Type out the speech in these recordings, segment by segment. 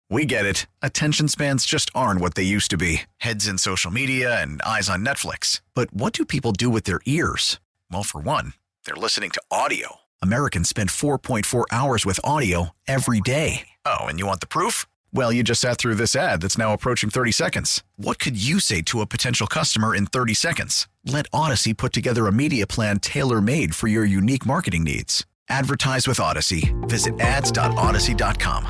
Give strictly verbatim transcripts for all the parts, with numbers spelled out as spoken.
We get it. Attention spans just aren't what they used to be. Heads in social media and eyes on Netflix. But what do people do with their ears? Well, for one, they're listening to audio. Americans spend four point four hours with audio every day. Oh, and you want the proof? Well, you just sat through this ad that's now approaching thirty seconds. What could you say to a potential customer in thirty seconds? Let Odyssey put together a media plan tailor-made for your unique marketing needs. Advertise with Odyssey. Visit ads dot odyssey dot com.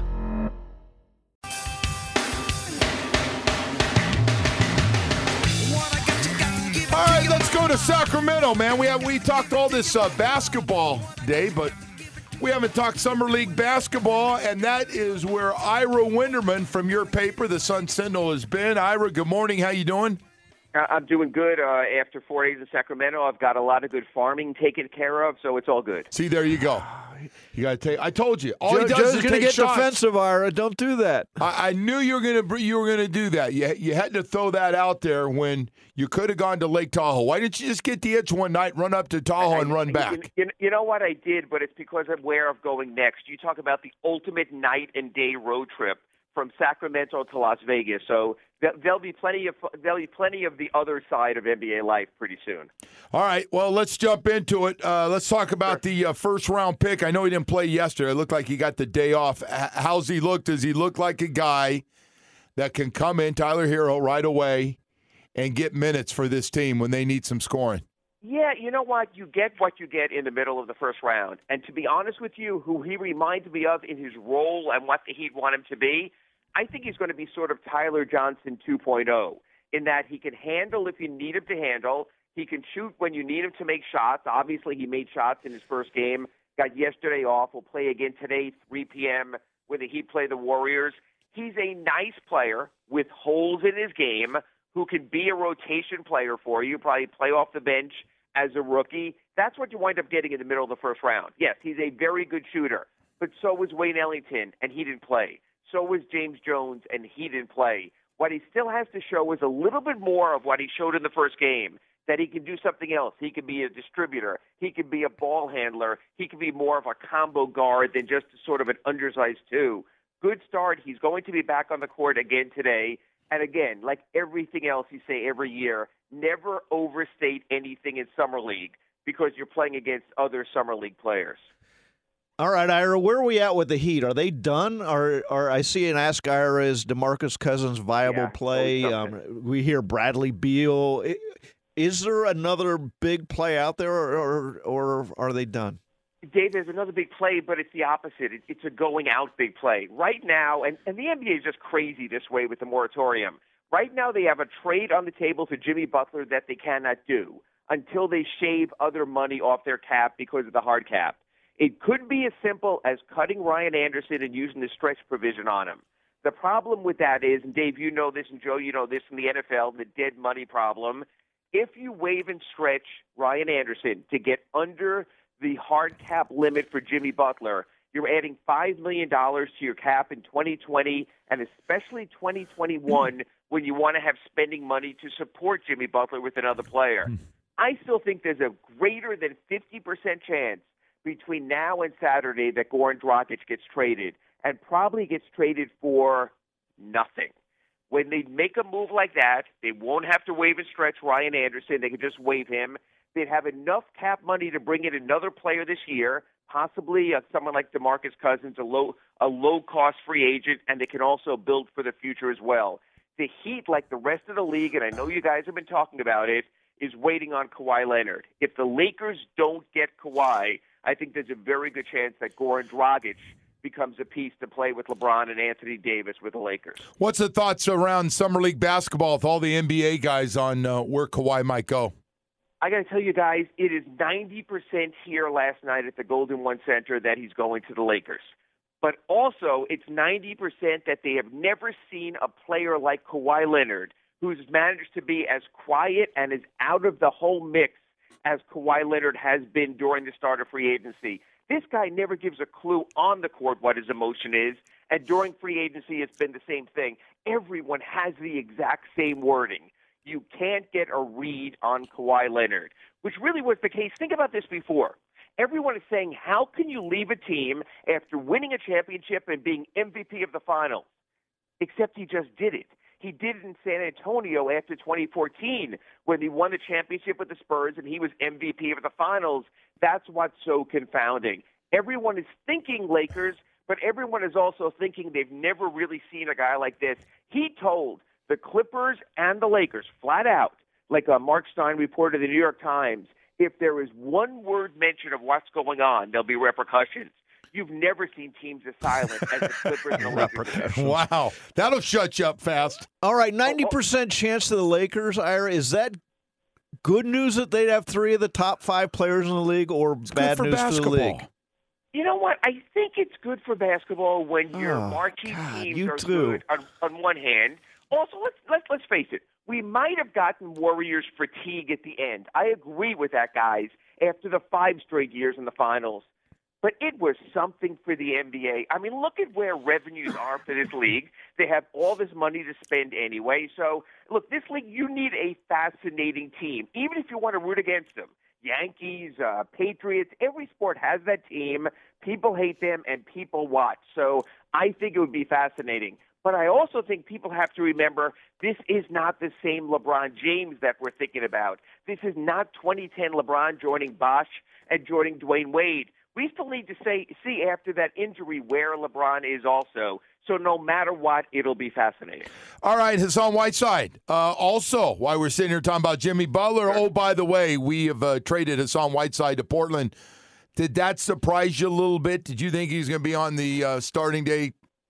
All right, let's go to Sacramento, man. We have we talked all this uh, basketball day, but we haven't talked Summer League basketball, and that is where Ira Winderman from your paper, the Sun Sentinel, has been. Ira, good morning. How you doing? I'm doing good. Uh, after four days in Sacramento, I've got a lot of good farming taken care of, so it's all good. See, there you go. You got to take. I told you. All Joe, he does Joe's is going to take get shots. defensive, Ira. Don't do that. I, I knew you were going to. You were going to do that. You you had to throw that out there when you could have gone to Lake Tahoe. Why didn't you just get the itch one night, run up to Tahoe, I, and run you, back? You, you know what I did, but it's because I'm aware of going next. You talk about the ultimate night and day road trip from Sacramento to Las Vegas. So there'll be plenty of there'll be plenty of the other side of N B A life pretty soon. All right, well, let's jump into it. Uh, let's talk about Sure. the uh, first round pick. I know he didn't play yesterday. It looked like he got the day off. H- how's he look? Does he look like a guy that can come in, Tyler Hero, right away and get minutes for this team when they need some scoring? Yeah, you know what? You get what you get in the middle of the first round. And to be honest with you, who he reminds me of in his role and what he'd want him to be, I think he's going to be sort of Tyler Johnson two point oh in that he can handle if you need him to handle. He can shoot when you need him to make shots. Obviously, he made shots in his first game. Got yesterday off. Will play again today, three p.m., when the Heat play the Warriors. He's a nice player with holes in his game who can be a rotation player for you, probably play off the bench as a rookie. That's what you wind up getting in the middle of the first round. Yes, he's a very good shooter, but so was Wayne Ellington, and he didn't play. So was James Jones, and he didn't play. What he still has to show is a little bit more of what he showed in the first game, that he can do something else. He can be a distributor. He can be a ball handler. He can be more of a combo guard than just sort of an undersized two. Good start. He's going to be back on the court again today. And again, like everything else you say every year, never overstate anything in Summer League because you're playing against other Summer League players. All right, Ira, where are we at with the Heat? Are they done? Or, or I see an Ask Ira, is DeMarcus Cousins viable Yeah, play? Um, we hear Bradley Beal. Is there another big play out there, or, or, or are they done? Dave, there's another big play, but it's the opposite. It, it's a going-out big play. Right now, and, and the N B A is just crazy this way with the moratorium. Right now they have a trade on the table for Jimmy Butler that they cannot do until they shave other money off their cap because of the hard cap. It could be as simple as cutting Ryan Anderson and using the stretch provision on him. The problem with that is, and Dave, you know this, and Joe, you know this from the N F L, the dead money problem. If you waive and stretch Ryan Anderson to get under the hard cap limit for Jimmy Butler, you're adding five million dollars to your cap in twenty twenty and especially twenty twenty-one when you want to have spending money to support Jimmy Butler with another player. I still think there's a greater than fifty percent chance between now and Saturday that Goran Dragic gets traded, and probably gets traded for nothing. When they make a move like that, they won't have to waive and stretch Ryan Anderson. They can just waive him. They'd have enough cap money to bring in another player this year, possibly uh, someone like DeMarcus Cousins, a low a low-cost free agent, and they can also build for the future as well. The Heat, like the rest of the league, and I know you guys have been talking about it, is waiting on Kawhi Leonard. If the Lakers don't get Kawhi, I think there's a very good chance that Goran Dragic becomes a piece to play with LeBron and Anthony Davis with the Lakers. What's the thoughts around Summer League basketball with all the N B A guys on uh, where Kawhi might go? I got to tell you guys, it is ninety percent here last night at the Golden One Center that he's going to the Lakers. But also, it's ninety percent that they have never seen a player like Kawhi Leonard who's managed to be as quiet and as out of the whole mix as Kawhi Leonard has been during the start of free agency. This guy never gives a clue on the court what his emotion is, and during free agency it's been the same thing. Everyone has the exact same wording. You can't get a read on Kawhi Leonard, which really was the case. Think about this before. Everyone is saying, how can you leave a team after winning a championship and being M V P of the finals? except he just did it. He did it in San Antonio after twenty fourteen when he won the championship with the Spurs and he was M V P of the finals. That's what's so confounding. Everyone is thinking Lakers, but everyone is also thinking they've never really seen a guy like this. He told the Clippers and the Lakers flat out, like uh, Mark Stein reported in the New York Times, if there is one word mention of what's going on, there'll be repercussions. You've never seen teams as silent as the Clippers and the Lakers. Wow. That'll shut you up fast. All right, ninety percent chance to the Lakers, Ira. Is that good news that they'd have three of the top five players in the league, or It's bad good for news basketball. to the league? You know what? I think it's good for basketball when your Oh, marquee God, teams you are too. good on, on one hand. Also, let's, let's, let's face it. We might have gotten Warriors fatigue at the end. I agree with that, guys, after the five straight years in the finals. But it was something for the N B A. I mean, look at where revenues are for this league. They have all this money to spend anyway. So, look, this league, you need a fascinating team, even if you want to root against them. Yankees, uh, Patriots, every sport has that team. People hate them, and people watch. So I think it would be fascinating. But I also think people have to remember this is not the same LeBron James that we're thinking about. This is not twenty ten LeBron joining Bosh and joining Dwayne Wade. We still need to say, see after that injury where LeBron is also. So no matter what, it'll be fascinating. All right, Hassan Whiteside. Uh, also, while we're sitting here talking about Jimmy Butler, oh, by the way, we have uh, traded Hassan Whiteside to Portland. Did that surprise you a little bit? Did you think he's going to be on the uh, starting day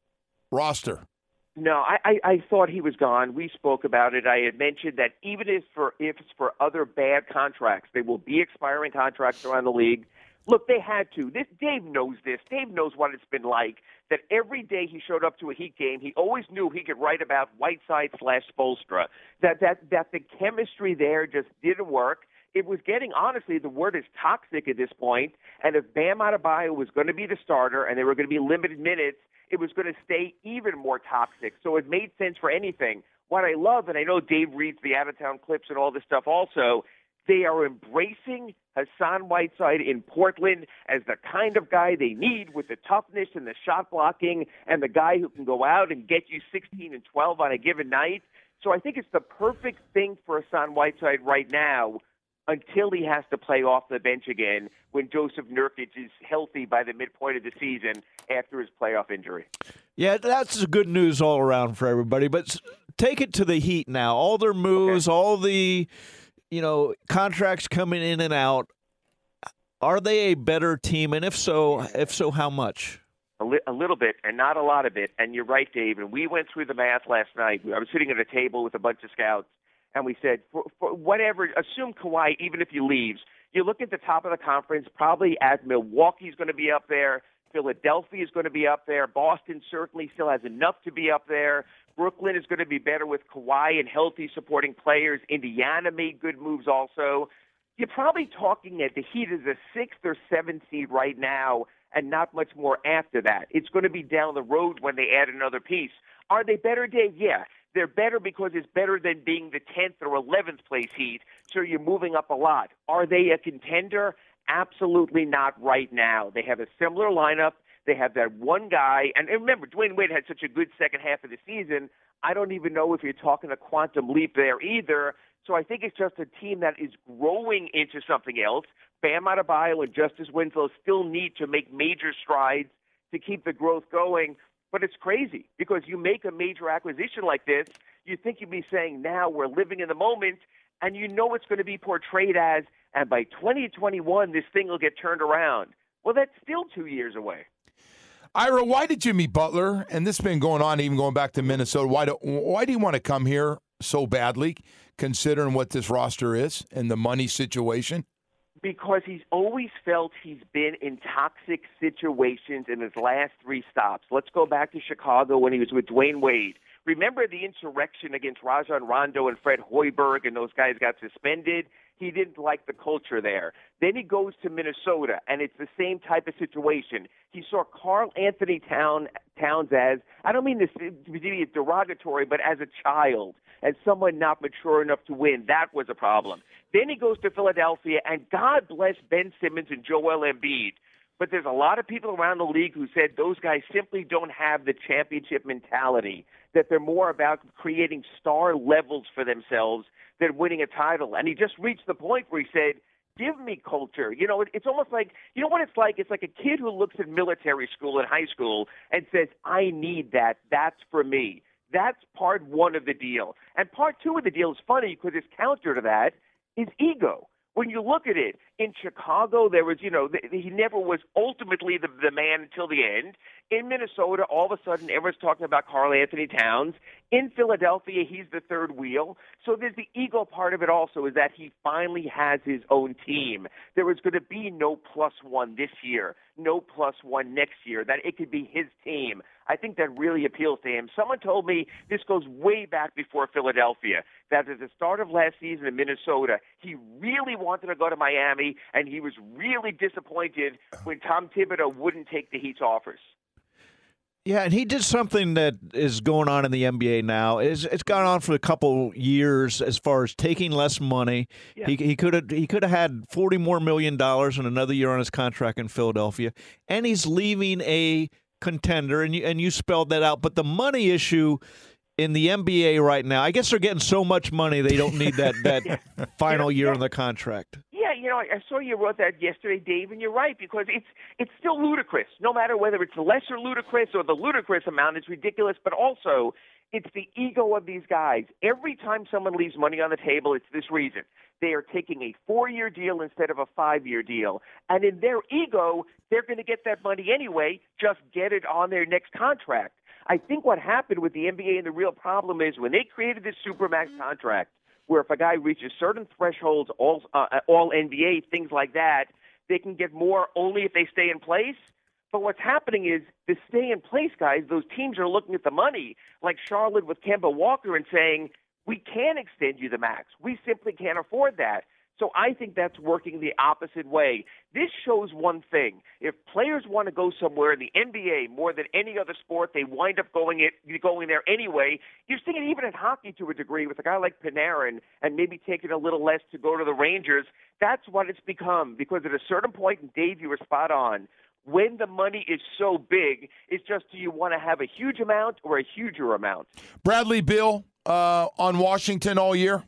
roster? No, I, I, I thought he was gone. We spoke about it. I had mentioned that even if for if it's for other bad contracts, they will be expiring contracts around the league. Look, they had to. This, Dave knows this. Dave knows what it's been like, that every day he showed up to a Heat game, he always knew he could write about Whiteside slash Spoelstra, that, that, that the chemistry there just didn't work. It was getting, honestly, the word is toxic at this point, and if Bam Adebayo was going to be the starter and there were going to be limited minutes, it was going to stay even more toxic. So it made sense for anything. What I love, and I know Dave reads the out-of-town clips and all this stuff also, they are embracing Hassan Whiteside in Portland as the kind of guy they need with the toughness and the shot blocking and the guy who can go out and get you sixteen and twelve on a given night. So I think it's the perfect thing for Hassan Whiteside right now until he has to play off the bench again when Joseph Nurkic is healthy by the midpoint of the season after his playoff injury. Yeah, that's good news all around for everybody. But take it to the Heat now. All their moves, okay. all the you know contracts coming in and out. Are they a better team? And if so, if so, how much? A, li- a little bit, and not a lot of it. And you're right, Dave. And we went through the math last night. I was sitting at a table with a bunch of scouts, and we said, for, for whatever, assume Kawhi, even if he leaves, you look at the top of the conference, probably at Milwaukee's going to be up there. Philadelphia is going to be up there. Boston certainly still has enough to be up there. Brooklyn is going to be better with Kawhi and healthy supporting players. Indiana made good moves also. You're probably talking at the Heat as a sixth or seventh seed right now and not much more after that. It's going to be down the road when they add another piece. Are they better, Dave? Yeah. They're better because it's better than being the tenth or eleventh place Heat, so you're moving up a lot. Are they a contender? Absolutely not right now. They have a similar lineup. They have that one guy. And remember, Dwayne Wade had such a good second half of the season. I don't even know if you're talking a quantum leap there either. So I think it's just a team that is growing into something else. Bam Adebayo and Justice Winslow still need to make major strides to keep the growth going. But it's crazy because you make a major acquisition like this, you think you'd be saying now we're living in the moment, and you know it's going to be portrayed as, and by twenty twenty-one, this thing will get turned around. Well, that's still two years away. Ira, why did Jimmy Butler, and this has been going on even going back to Minnesota, why do, why do you want to come here so badly, considering what this roster is and the money situation? Because he's always felt he's been in toxic situations in his last three stops. Let's go back to Chicago when he was with Dwayne Wade. Remember the insurrection against Rajon Rondo and Fred Hoiberg, and those guys got suspended? He didn't like the culture there. Then he goes to Minnesota, and it's the same type of situation. He saw Karl Anthony Town, Towns as, I don't mean this to be derogatory, but as a child, as someone not mature enough to win. That was a problem. Then he goes to Philadelphia, and God bless Ben Simmons and Joel Embiid. But there's a lot of people around the league who said those guys simply don't have the championship mentality, that they're more about creating star levels for themselves than winning a title. And he just reached the point where he said, give me culture. You know, it, it's almost like, you know what it's like? It's like a kid who looks at military school and high school and says, I need that. That's for me. That's part one of the deal. And part two of the deal is funny because his counter to that is ego. When you look at it, in Chicago, there was, you know, th- he never was ultimately the, the man until the end. In Minnesota, all of a sudden, everyone's talking about Karl Anthony Towns. In Philadelphia, he's the third wheel. So there's the ego part of it also, is that he finally has his own team. There was going to be no plus one this year, no plus one next year, that it could be his team. I think that really appeals to him. Someone told me this goes way back before Philadelphia, that at the start of last season in Minnesota, he really wanted to go to Miami, and he was really disappointed when Tom Thibodeau wouldn't take the Heat's offers. Yeah, and he did something that is going on in the N B A now. It's, it's gone on for a couple years as far as taking less money. Yeah. He he could have he could have had forty more million dollars in another year on his contract in Philadelphia, and he's leaving a contender, and you and you spelled that out. But the money issue in the N B A right now, I guess they're getting so much money they don't need that that yeah. final year on the contract. Yeah, you know, I, I saw you wrote that yesterday, Dave, and you're right, because it's it's still ludicrous. No matter whether it's lesser ludicrous or the ludicrous amount, it's ridiculous, but also it's the ego of these guys. Every time someone leaves money on the table, it's this reason. They are taking a four-year deal instead of a five-year deal. And in their ego, they're going to get that money anyway, just get it on their next contract. I think what happened with the N B A and the real problem is when they created this Supermax contract, where if a guy reaches certain thresholds, all, uh, all N B A, things like that, they can get more only if they stay in place. But what's happening is the stay in place guys, those teams are looking at the money, like Charlotte with Kemba Walker, and saying, we can extend you the max. We simply can't afford that. So I think that's working the opposite way. This shows one thing. If players want to go somewhere in the N B A more than any other sport, they wind up going it going there anyway. You're seeing it even in hockey to a degree with a guy like Panarin and maybe taking a little less to go to the Rangers. That's what it's become, because at a certain point, and Dave, you were spot on, when the money is so big, it's just, do you want to have a huge amount or a huger amount? Bradley Beal uh, on Washington all year?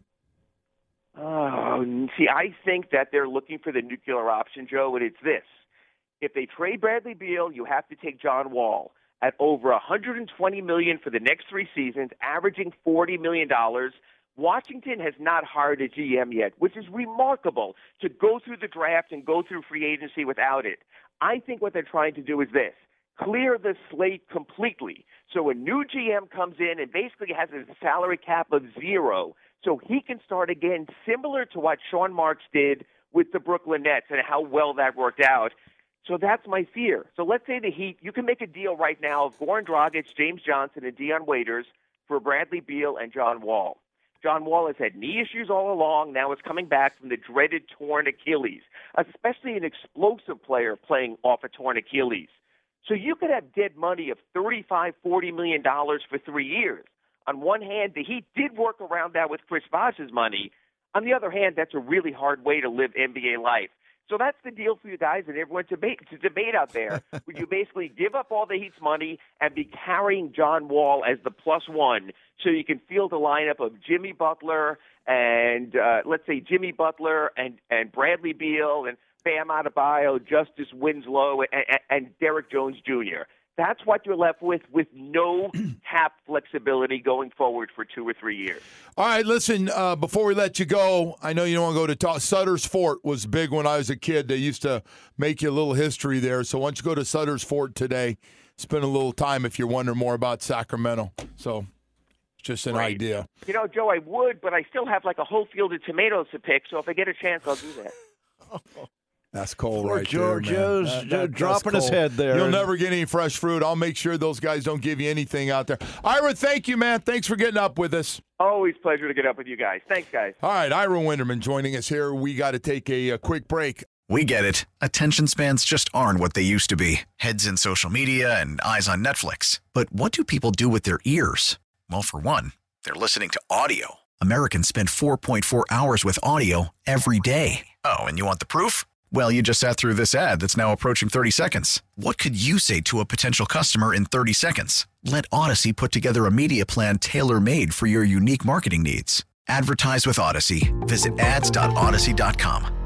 Oh, see, I think that they're looking for the nuclear option, Joe, and it's this. If they trade Bradley Beal, you have to take John Wall at over one hundred twenty million dollars for the next three seasons, averaging forty million dollars. Washington has not hired a G M yet, which is remarkable to go through the draft and go through free agency without it. I think what they're trying to do is this. Clear the slate completely. So a new G M comes in and basically has a salary cap of zero, so he can start again, similar to what Sean Marks did with the Brooklyn Nets and how well that worked out. So that's my fear. So let's say the Heat, you can make a deal right now of Goran Dragic, James Johnson, and Dion Waiters for Bradley Beal and John Wall. John Wall has had knee issues all along. Now is coming back from the dreaded torn Achilles, especially an explosive player playing off a torn Achilles. So you could have dead money of thirty-five, forty million dollars for three years. On one hand, the Heat did work around that with Chris Bosh's money. On the other hand, that's a really hard way to live N B A life. So that's the deal for you guys and everyone to debate, to debate out there, where you basically give up all the Heat's money and be carrying John Wall as the plus one, so you can field a lineup of Jimmy Butler and uh, let's say Jimmy Butler and, and Bradley Beal and Bam Adebayo, Justice Winslow, and, and, and Derek Jones Junior That's what you're left with, with no cap flexibility going forward for two or three years. All right, listen, uh, before we let you go, I know you don't want to go to talk. Sutter's Fort was big when I was a kid. They used to make you a little history there. So why don't you go to Sutter's Fort today, spend a little time if you're wondering more about Sacramento. So just an Great. idea. You know, Joe, I would, but I still have like a whole field of tomatoes to pick, so if I get a chance, I'll do that. That's cold Poor right George there, man. Joe's That- that- dropping that's his cold. head there. You'll never get any fresh fruit. I'll make sure those guys don't give you anything out there. Ira, thank you, man. Thanks for getting up with us. Always pleasure to get up with you guys. Thanks, guys. All right, Ira Winderman joining us here. We got to take a, a quick break. We get it. Attention spans just aren't what they used to be. Heads in social media and eyes on Netflix. But what do people do with their ears? Well, for one, they're listening to audio. Americans spend four point four hours with audio every day. Oh, and you want the proof? Well, you just sat through this ad that's now approaching thirty seconds. What could you say to a potential customer in thirty seconds? Let Odyssey put together a media plan tailor-made for your unique marketing needs. Advertise with Odyssey. Visit ads dot odyssey dot com.